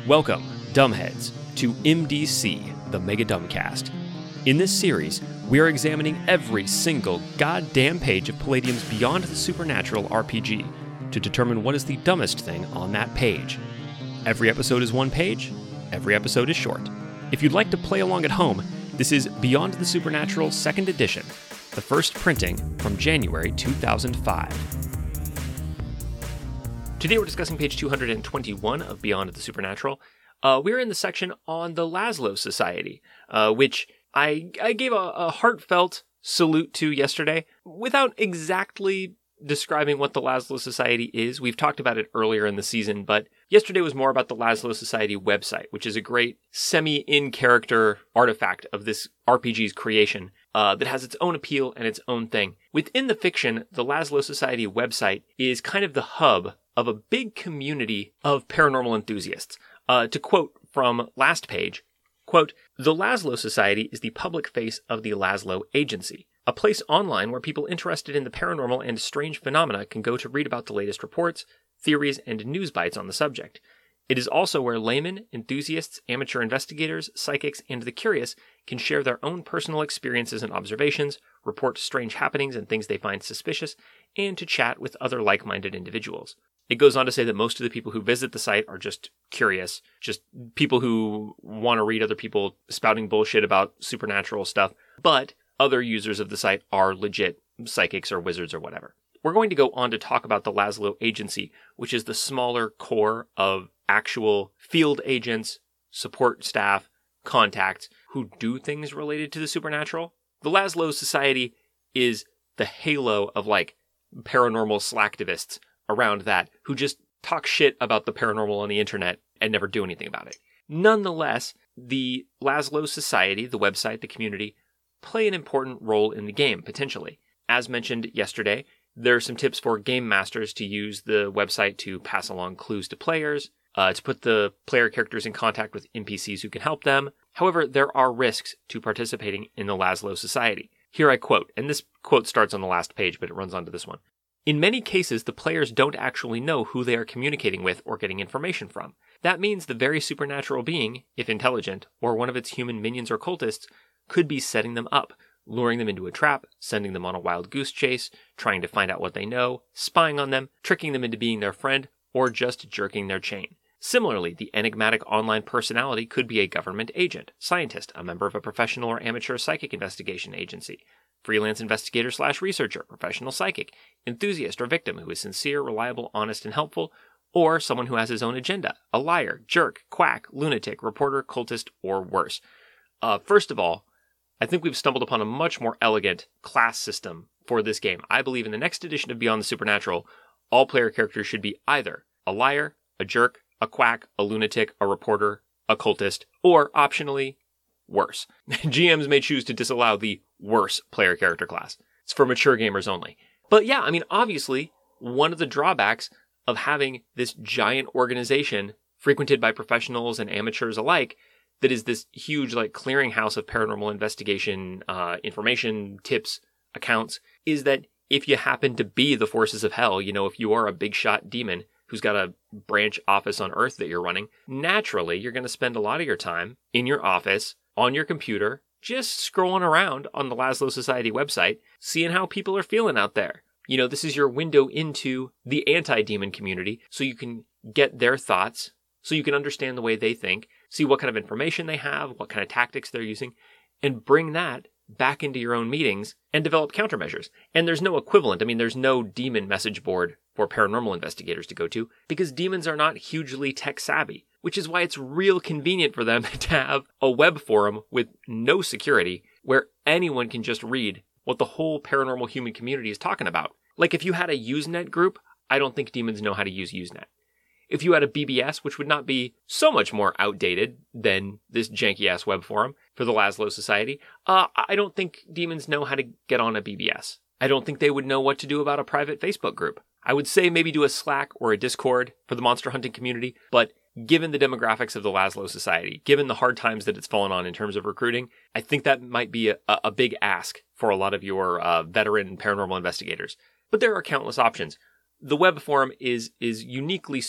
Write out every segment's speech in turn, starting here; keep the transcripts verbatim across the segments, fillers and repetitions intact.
Welcome, Dumbheads, to M D C, the Mega Dumbcast. In this series, we are examining every single goddamn page of Palladium's Beyond the Supernatural R P G to determine what is the dumbest thing on that page. Every episode is one page, every episode is short. If you'd like to play along at home, this is Beyond the Supernatural second Edition, the first printing from January two thousand five. Today we're discussing page two hundred twenty-one of Beyond the Supernatural. Uh, we're in the section on the Laszlo Society, uh, which I, I gave a, a heartfelt salute to yesterday without exactly describing what the Laszlo Society is. We've talked about it earlier in the season, but yesterday was more about the Laszlo Society website, which is a great semi-in-character artifact of this R P G's creation uh, that has its own appeal and its own thing. Within the fiction, the Laszlo Society website is kind of the hub of a big community of paranormal enthusiasts. Uh, to quote from last page, quote, "The Laszlo Society is the public face of the Laszlo Agency, a place online where people interested in the paranormal and strange phenomena can go to read about the latest reports, theories, and news bites on the subject. It is also where laymen, enthusiasts, amateur investigators, psychics, and the curious can share their own personal experiences and observations, report strange happenings and things they find suspicious, and to chat with other like-minded individuals." It goes on to say that most of the people who visit the site are just curious, just people who want to read other people spouting bullshit about supernatural stuff, but other users of the site are legit psychics or wizards or whatever. We're going to go on to talk about the Laszlo Agency, which is the smaller core of actual field agents, support staff, contacts who do things related to the supernatural. The Laszlo Society is the halo of like paranormal slacktivists around that who just talk shit about the paranormal on the internet and never do anything about it. Nonetheless, the Laszlo Society, the website, the community, play an important role in the game, potentially. As mentioned yesterday, there are some tips for game masters to use the website to pass along clues to players, uh, to put the player characters in contact with N P Cs who can help them. However, there are risks to participating in the Laszlo Society. Here I quote, and this quote starts on the last page, but it runs on to this one. "In many cases, the players don't actually know who they are communicating with or getting information from. That means the very supernatural being, if intelligent, or one of its human minions or cultists, could be setting them up, luring them into a trap, sending them on a wild goose chase, trying to find out what they know, spying on them, tricking them into being their friend, or just jerking their chain. Similarly, the enigmatic online personality could be a government agent, scientist, a member of a professional or amateur psychic investigation agency, freelance investigator slash researcher, professional psychic, enthusiast or victim who is sincere, reliable, honest, and helpful, or someone who has his own agenda, a liar, jerk, quack, lunatic, reporter, cultist, or worse." Uh, first of all, I think we've stumbled upon a much more elegant class system for this game. I believe in the next edition of Beyond the Supernatural, all player characters should be either a liar, a jerk, a quack, a lunatic, a reporter, a cultist, or optionally, worse. G Ms may choose to disallow the worse player character class. It's for mature gamers only. But yeah, I mean, obviously, one of the drawbacks of having this giant organization frequented by professionals and amateurs alike that is this huge like clearinghouse of paranormal investigation, uh, information, tips, accounts, is that if you happen to be the forces of hell, you know, if you are a big shot demon who's got a branch office on Earth that you're running, naturally, you're going to spend a lot of your time in your office, on your computer, just scrolling around on the Laszlo Society website, seeing how people are feeling out there. You know, this is your window into the anti-demon community, so you can get their thoughts, so you can understand the way they think, see what kind of information they have, what kind of tactics they're using, and bring that back into your own meetings and develop countermeasures. And there's no equivalent. I mean, there's no demon message board for paranormal investigators to go to because demons are not hugely tech savvy, which is why it's real convenient for them to have a web forum with no security where anyone can just read what the whole paranormal human community is talking about. Like if you had a Usenet group, I don't think demons know how to use Usenet. If you had a B B S, which would not be so much more outdated than this janky-ass web forum for the Laszlo Society, uh, I don't think demons know how to get on a B B S. I don't think they would know what to do about a private Facebook group. I would say maybe do a Slack or a Discord for the monster hunting community, but given the demographics of the Laszlo Society, given the hard times that it's fallen on in terms of recruiting, I think that might be a, a big ask for a lot of your uh, veteran paranormal investigators. But there are countless options. The web forum is is uniquely suited.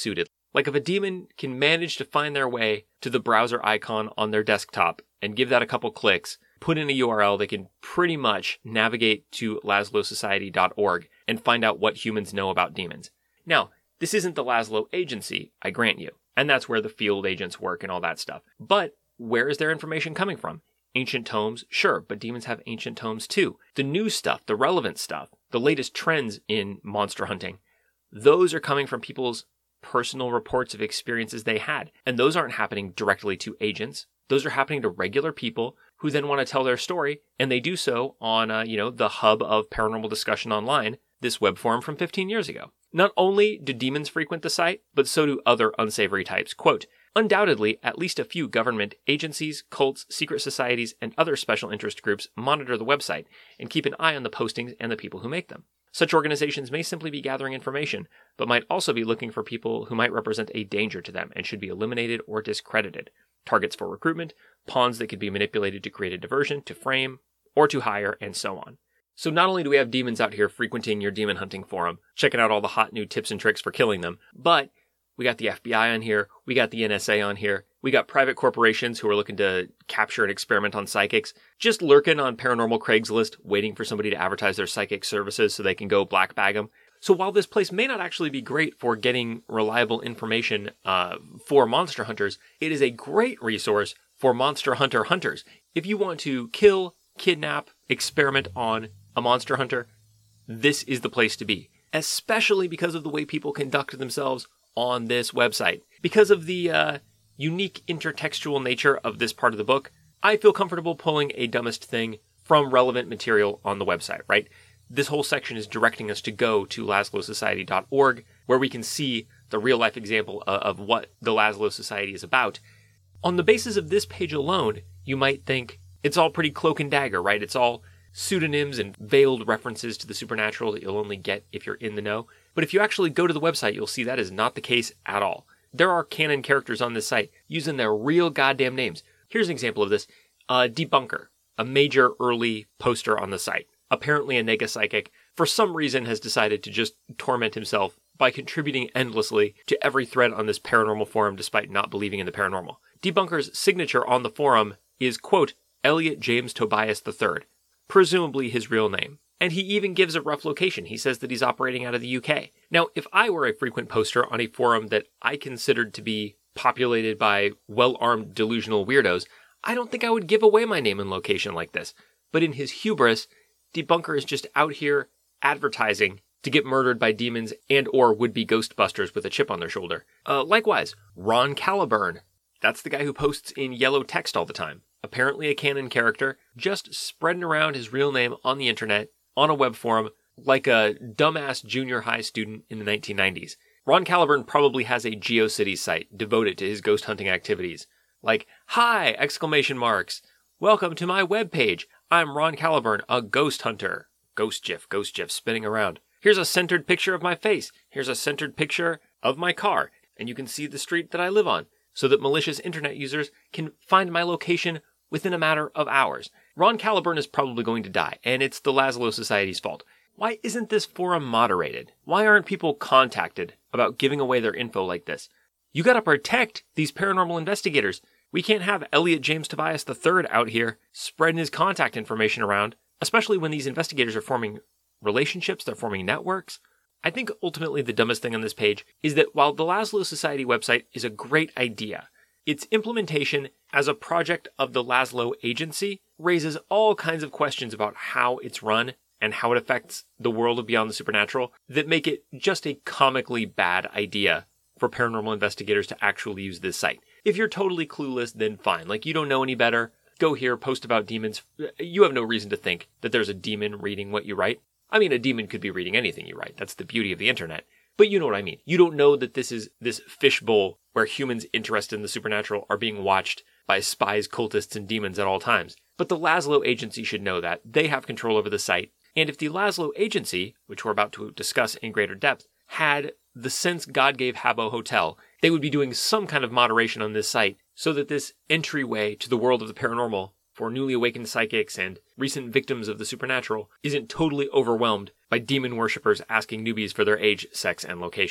Like if a demon can manage to find their way to the browser icon on their desktop and give that a couple clicks, put in a U R L, they can pretty much navigate to Laszlo Society dot org and find out what humans know about demons. Now, this isn't the Laszlo Agency, I grant you, and that's where the field agents work and all that stuff. But where is their information coming from? Ancient tomes? Sure, but demons have ancient tomes too. The new stuff, the relevant stuff, the latest trends in monster hunting, those are coming from people's personal reports of experiences they had. And those aren't happening directly to agents. Those are happening to regular people who then want to tell their story, and they do so on, uh, you know, the hub of paranormal discussion online, this web forum from fifteen years ago. Not only do demons frequent the site, but so do other unsavory types. Quote, undoubtedly, at least a few government agencies, cults, secret societies, and other special interest groups monitor the website and keep an eye on the postings and the people who make them. Such organizations may simply be gathering information, but might also be looking for people who might represent a danger to them and should be eliminated or discredited. Targets for recruitment, pawns that could be manipulated to create a diversion, to frame, or to hire, and so on. So not only do we have demons out here frequenting your demon hunting forum, checking out all the hot new tips and tricks for killing them, but we got the F B I on here, we got the N S A on here, we got private corporations who are looking to capture and experiment on psychics, just lurking on paranormal Craigslist, waiting for somebody to advertise their psychic services so they can go black bag them. So while this place may not actually be great for getting reliable information uh, for monster hunters, it is a great resource for monster hunter hunters. If you want to kill, kidnap, experiment on a monster hunter, this is the place to be, especially because of the way people conduct themselves on this website. Because of the uh, unique intertextual nature of this part of the book, I feel comfortable pulling a dumbest thing from relevant material on the website, right? This whole section is directing us to go to Laszlo Society dot org, where we can see the real-life example of what the Laszlo Society is about. On the basis of this page alone, you might think it's all pretty cloak and dagger, right? It's all pseudonyms and veiled references to the supernatural that you'll only get if you're in the know. But if you actually go to the website, you'll see that is not the case at all. There are canon characters on this site using their real goddamn names. Here's an example of this. Uh, Debunker, a major early poster on the site. Apparently a nega psychic, for some reason has decided to just torment himself by contributing endlessly to every thread on this paranormal forum despite not believing in the paranormal. Debunker's signature on the forum is, quote, Elliot James Tobias the third, presumably his real name. And he even gives a rough location. He says that he's operating out of the U K. Now, if I were a frequent poster on a forum that I considered to be populated by well-armed delusional weirdos, I don't think I would give away my name and location like this. But in his hubris, Debunker is just out here advertising to get murdered by demons and or would-be ghostbusters with a chip on their shoulder. Uh, likewise, Ron Caliburn. That's the guy who posts in yellow text all the time. Apparently a canon character, just spreading around his real name on the internet, on a web forum, like a dumbass junior high student in the nineteen nineties. Ron Caliburn probably has a GeoCities site devoted to his ghost hunting activities. Like, hi, exclamation marks. Welcome to my webpage. I'm Ron Caliburn, a ghost hunter. Ghost GIF, ghost GIF spinning around. Here's a centered picture of my face. Here's a centered picture of my car. And you can see the street that I live on, so that malicious internet users can find my location within a matter of hours. Ron Caliburn is probably going to die, and it's the Laszlo Society's fault. Why isn't this forum moderated? Why aren't people contacted about giving away their info like this? You gotta protect these paranormal investigators. We can't have Elliot James Tobias the third out here spreading his contact information around, especially when these investigators are forming relationships, they're forming networks. I think ultimately the dumbest thing on this page is that while the Laszlo Society website is a great idea, its implementation as a project of the Laszlo Agency raises all kinds of questions about how it's run and how it affects the world of Beyond the Supernatural that make it just a comically bad idea for paranormal investigators to actually use this site. If you're totally clueless, then fine. Like, you don't know any better. Go here, post about demons. You have no reason to think that there's a demon reading what you write. I mean, a demon could be reading anything you write. That's the beauty of the internet. But you know what I mean. You don't know that this is this fishbowl where humans interested in the supernatural are being watched by spies, cultists, and demons at all times. But the Laszlo Agency should know that. They have control over the site. And if the Laszlo Agency, which we're about to discuss in greater depth, had the sense God gave Habbo Hotel, they would be doing some kind of moderation on this site so that this entryway to the world of the paranormal for newly awakened psychics and recent victims of the supernatural isn't totally overwhelmed by demon worshippers asking newbies for their age, sex, and location.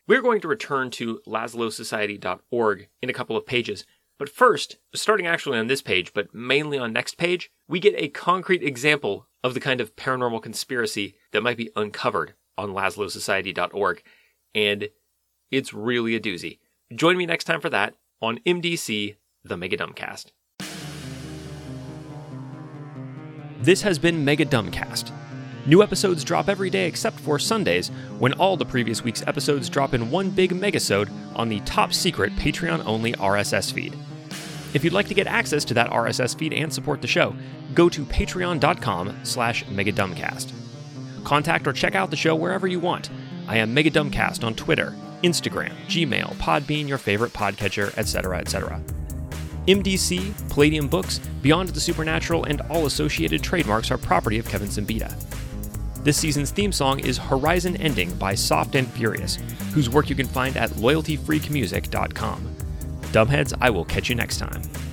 We're going to return to Laszlo Society dot org in a couple of pages. But first, starting actually on this page, but mainly on next page, we get a concrete example of the kind of paranormal conspiracy that might be uncovered on Laszlo Society dot org. And it's really a doozy. Join me next time for that on M D C, the Mega Dumbcast. This has been Mega Dumbcast. New episodes drop every day except for Sundays, when all the previous week's episodes drop in one big megasode on the top-secret Patreon-only R S S feed. If you'd like to get access to that R S S feed and support the show, go to patreon.com slash megadumbcast. Contact or check out the show wherever you want. I am Megadumbcast on Twitter, Instagram, Gmail, Podbean, your favorite podcatcher, et cetera, et cetera. M D C, Palladium Books, Beyond the Supernatural, and all associated trademarks are property of Kevin Simbita. This season's theme song is Horizon Ending by Soft and Furious, whose work you can find at loyalty freak music dot com. Dumbheads, I will catch you next time.